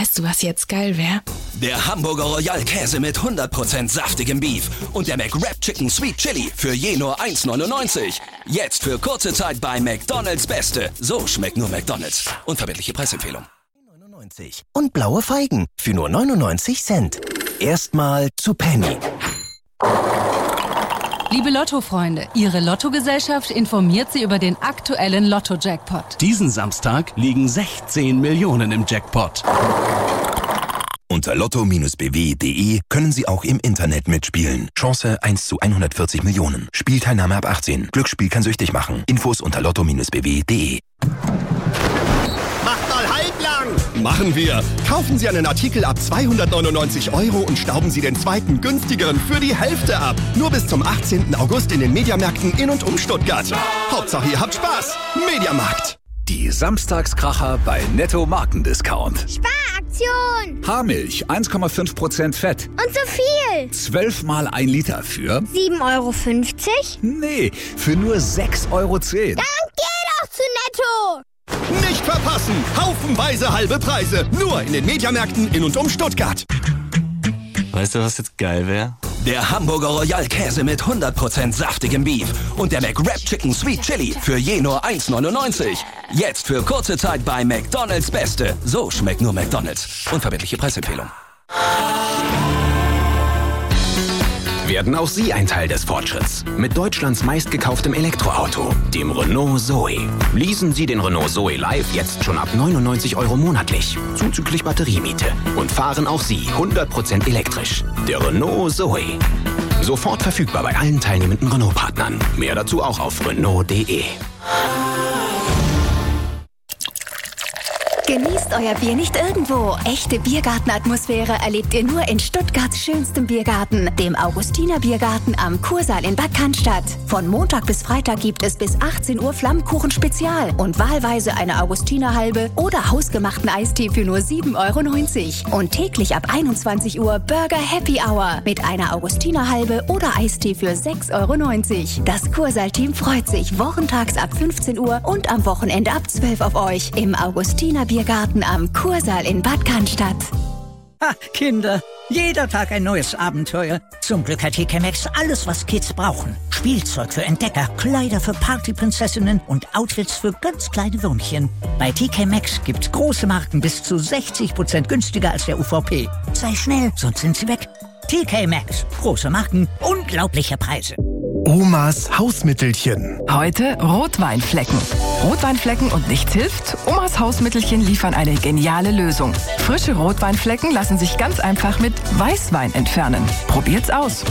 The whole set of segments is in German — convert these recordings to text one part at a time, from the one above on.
Weißt du, was jetzt geil wäre? Der Hamburger Royal Käse mit 100% saftigem Beef und der McWrap Chicken Sweet Chili für je nur 1,99. Jetzt für kurze Zeit bei McDonald's Beste. So schmeckt nur McDonald's. Unverbindliche Preisempfehlung. Und blaue Feigen für nur 99 Cent. Erstmal zu Penny. Liebe Lotto-Freunde, Ihre Lottogesellschaft informiert Sie über den aktuellen Lotto-Jackpot. Diesen Samstag liegen 16 Millionen im Jackpot. Unter lotto-bw.de können Sie auch im Internet mitspielen. Chance 1 zu 140 Millionen. Spielteilnahme ab 18. Glücksspiel kann süchtig machen. Infos unter lotto-bw.de. Macht mal halblang! Machen wir! Kaufen Sie einen Artikel ab 299 € und stauben Sie den zweiten günstigeren für die Hälfte ab. Nur bis zum 18. August in den Mediamärkten in und um Stuttgart. Hauptsache ihr habt Spaß. Mediamarkt. Die Samstagskracher bei Netto Markendiscount. Sparaktion! Haarmilch 1,5% Fett. Und so viel! 12 mal 1 Liter für 7,50 €? Nee, für nur 6,10 €. Dann geh doch zu Netto! Nicht verpassen! Haufenweise halbe Preise. Nur in den Mediamärkten in und um Stuttgart. Weißt du, was jetzt geil wäre? Der Hamburger Royal Käse mit 100% saftigem Beef und der McWrap Chicken Sweet Chili für je nur 1,99. Jetzt für kurze Zeit bei McDonald's Beste. So schmeckt nur McDonald's. Unverbindliche Preisempfehlung. Werden auch Sie ein Teil des Fortschritts. Mit Deutschlands meistgekauftem Elektroauto, dem Renault Zoe. Leasen Sie den Renault Zoe Live jetzt schon ab 99 € monatlich, zuzüglich Batteriemiete. Und fahren auch Sie 100% elektrisch. Der Renault Zoe. Sofort verfügbar bei allen teilnehmenden Renault-Partnern. Mehr dazu auch auf Renault.de. Genießt euer Bier nicht irgendwo. Echte Biergartenatmosphäre erlebt ihr nur in Stuttgarts schönstem Biergarten, dem Augustiner Biergarten am Kursaal in Bad Cannstatt. Von Montag bis Freitag gibt es bis 18 Uhr Flammkuchen Spezial und wahlweise eine Augustinerhalbe oder hausgemachten Eistee für nur 7,90 €. Und täglich ab 21 Uhr Burger Happy Hour mit einer Augustinerhalbe oder Eistee für 6,90 €. Das Kursaal-Team freut sich wochentags ab 15 Uhr und am Wochenende ab 12 auf euch im Augustiner Biergarten am Kursaal in Bad Cannstatt. Ha, Kinder, jeder Tag ein neues Abenteuer. Zum Glück hat TK Maxx alles, was Kids brauchen. Spielzeug für Entdecker, Kleider für Partyprinzessinnen und Outfits für ganz kleine Würmchen. Bei TK Maxx gibt's große Marken bis zu 60% günstiger als der UVP. Sei schnell, sonst sind sie weg. TK Maxx. Große Marken, unglaubliche Preise. Omas Hausmittelchen. Heute Rotweinflecken. Rotweinflecken und nichts hilft? Omas Hausmittelchen liefern eine geniale Lösung. Frische Rotweinflecken lassen sich ganz einfach mit Weißwein entfernen. Probiert's aus.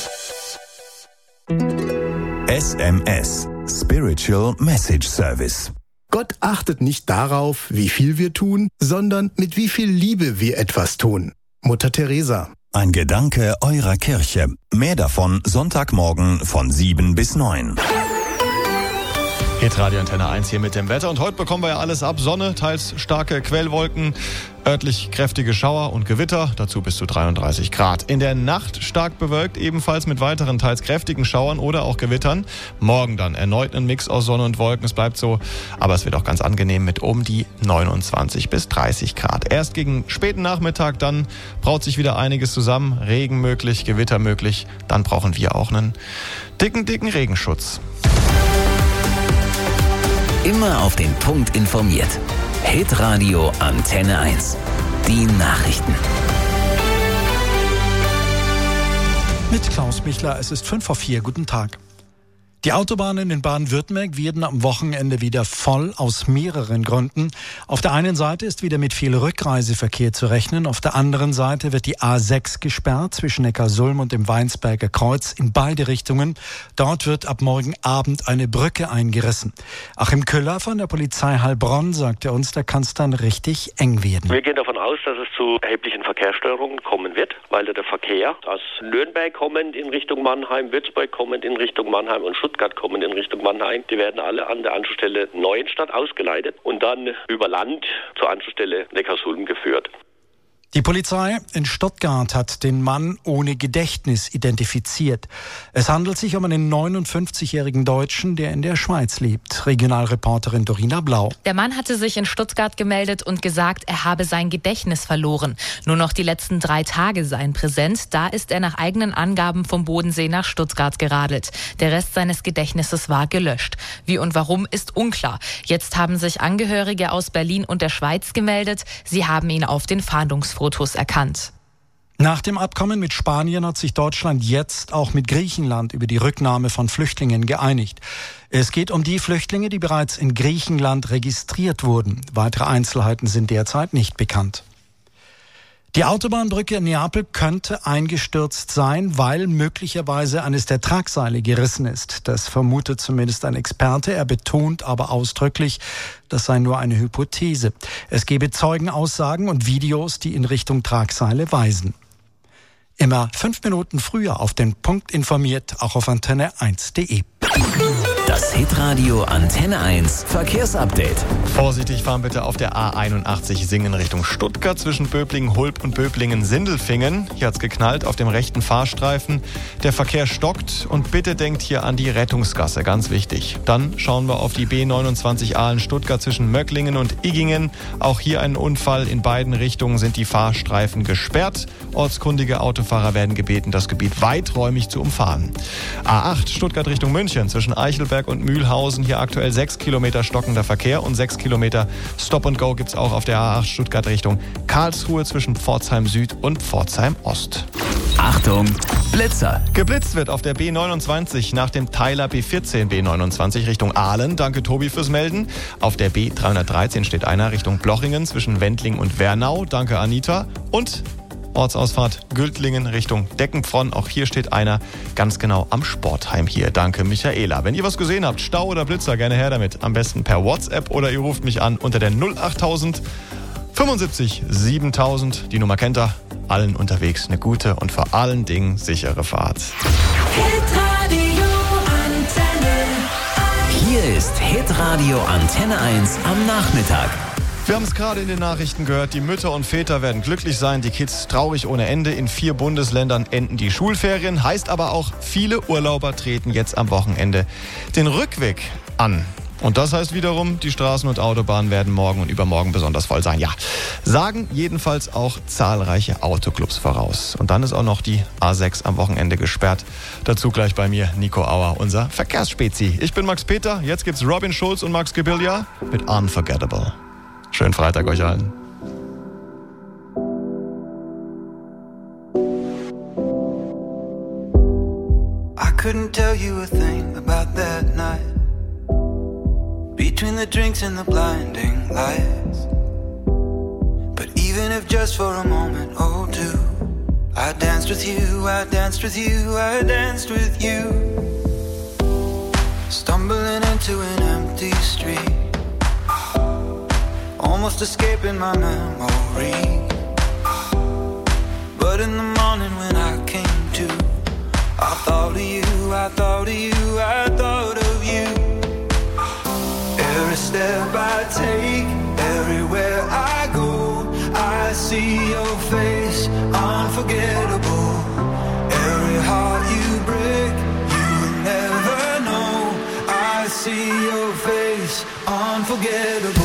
SMS. Spiritual Message Service. Gott achtet nicht darauf, wie viel wir tun, sondern mit wie viel Liebe wir etwas tun. Mutter Teresa. Ein Gedanke eurer Kirche. Mehr davon Sonntagmorgen von 7 bis 9. Hitradio Antenne 1 hier mit dem Wetter. Und heute bekommen wir ja alles ab. Sonne, teils starke Quellwolken, örtlich kräftige Schauer und Gewitter. Dazu bis zu 33 Grad. In der Nacht stark bewölkt, ebenfalls mit weiteren teils kräftigen Schauern oder auch Gewittern. Morgen dann erneut ein Mix aus Sonne und Wolken. Es bleibt so, aber es wird auch ganz angenehm mit um die 29 bis 30 Grad. Erst gegen späten Nachmittag, dann braut sich wieder einiges zusammen. Regen möglich, Gewitter möglich. Dann brauchen wir auch einen dicken Regenschutz. Immer auf den Punkt informiert. Hitradio Antenne 1. Die Nachrichten. Mit Klaus Michler, es ist 3:55. Guten Tag. Die Autobahnen in Baden-Württemberg werden am Wochenende wieder voll aus mehreren Gründen. Auf der einen Seite ist wieder mit viel Rückreiseverkehr zu rechnen. Auf der anderen Seite wird die A6 gesperrt zwischen Neckarsulm und dem Weinsberger Kreuz in beide Richtungen. Dort wird ab morgen Abend eine Brücke eingerissen. Achim Köller von der Polizei Heilbronn sagte uns, da kann es dann richtig eng werden. Wir gehen davon aus, dass es zu erheblichen Verkehrsstörungen kommen wird, weil der Verkehr aus Nürnberg kommend in Richtung Mannheim, Würzburg kommend in Richtung Mannheim und Stuttgart kommen in Richtung Mannheim. Die werden alle an der Anschlussstelle Neuenstadt ausgeleitet und dann über Land zur Anschlussstelle Neckarsulm geführt. Die Polizei in Stuttgart hat den Mann ohne Gedächtnis identifiziert. Es handelt sich um einen 59-jährigen Deutschen, der in der Schweiz lebt. Regionalreporterin Dorina Blau. Der Mann hatte sich in Stuttgart gemeldet und gesagt, er habe sein Gedächtnis verloren. Nur noch die letzten 3 Tage seien präsent. Da ist er nach eigenen Angaben vom Bodensee nach Stuttgart geradelt. Der Rest seines Gedächtnisses war gelöscht. Wie und warum ist unklar. Jetzt haben sich Angehörige aus Berlin und der Schweiz gemeldet. Sie haben ihn auf den Fahndungsfotos erkannt. Nach dem Abkommen mit Spanien hat sich Deutschland jetzt auch mit Griechenland über die Rücknahme von Flüchtlingen geeinigt. Es geht um die Flüchtlinge, die bereits in Griechenland registriert wurden. Weitere Einzelheiten sind derzeit nicht bekannt. Die Autobahnbrücke in Neapel könnte eingestürzt sein, weil möglicherweise eines der Tragseile gerissen ist. Das vermutet zumindest ein Experte. Er betont aber ausdrücklich, das sei nur eine Hypothese. Es gebe Zeugenaussagen und Videos, die in Richtung Tragseile weisen. Immer 5 Minuten früher auf den Punkt informiert, auch auf antenne1.de. Das Hitradio Antenne 1 Verkehrsupdate. Vorsichtig fahren bitte auf der A81 Singen Richtung Stuttgart zwischen Böblingen-Hulb und Böblingen-Sindelfingen. Hier hat's geknallt auf dem rechten Fahrstreifen. Der Verkehr stockt und bitte denkt hier an die Rettungsgasse, ganz wichtig. Dann schauen wir auf die B29 Aalen-Stuttgart zwischen Möcklingen und Iggingen. Auch hier ein Unfall. In beiden Richtungen sind die Fahrstreifen gesperrt. Ortskundige Autofahrer werden gebeten, das Gebiet weiträumig zu umfahren. A8 Stuttgart Richtung München zwischen Eichelberg und Mühlhausen. Hier aktuell 6 Kilometer stockender Verkehr und 6 Kilometer Stop and Go gibt es auch auf der A8 Stuttgart Richtung Karlsruhe zwischen Pforzheim Süd und Pforzheim Ost. Achtung, Blitzer! Geblitzt wird auf der B29 nach dem Teiler B14 B29 Richtung Aalen. Danke Tobi fürs Melden. Auf der B313 steht einer Richtung Blochingen zwischen Wendling und Wernau. Danke Anita. Und Ortsausfahrt Gültlingen Richtung Deckenbronn. Auch hier steht einer ganz genau am Sportheim hier. Danke Michaela. Wenn ihr was gesehen habt, Stau oder Blitzer, gerne her damit. Am besten per WhatsApp oder ihr ruft mich an unter der 08000 75 7000. Die Nummer kennt ihr. Allen unterwegs eine gute und vor allen Dingen sichere Fahrt. Hier ist Hitradio Antenne 1 am Nachmittag. Wir haben es gerade in den Nachrichten gehört, die Mütter und Väter werden glücklich sein, die Kids traurig ohne Ende. In 4 Bundesländern enden die Schulferien, heißt aber auch, viele Urlauber treten jetzt am Wochenende den Rückweg an. Und das heißt wiederum, die Straßen und Autobahnen werden morgen und übermorgen besonders voll sein. Ja, sagen jedenfalls auch zahlreiche Autoclubs voraus. Und dann ist auch noch die A6 am Wochenende gesperrt. Dazu gleich bei mir Nico Auer, unser Verkehrsspezi. Ich bin Max Peter, jetzt gibt's Robin Schulz und Max Gebilja mit Unforgettable. Schönen Freitag euch allen. I couldn't tell you a thing about that night. Between the drinks and the blinding lights. But even if just for a moment or two, I danced with you, I danced with you, I danced with you. Stumbling into an empty street, almost escaping my memory. But in the morning when I came to, I thought of you, I thought of you, I thought of you. Every step I take, everywhere I go, I see your face, unforgettable. Every heart you break, you will never know. I see your face, unforgettable.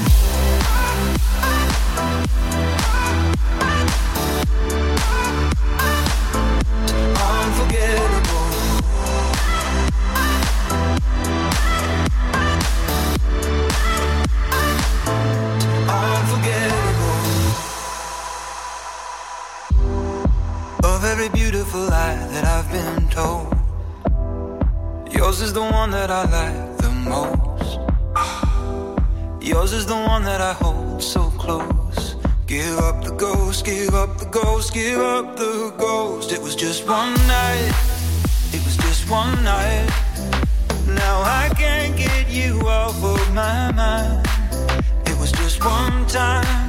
Every beautiful lie that I've been told, yours is the one that I like the most. Yours is the one that I hold so close. Give up the ghost, give up the ghost, give up the ghost. It was just one night, it was just one night. Now I can't get you off of my mind. It was just one time.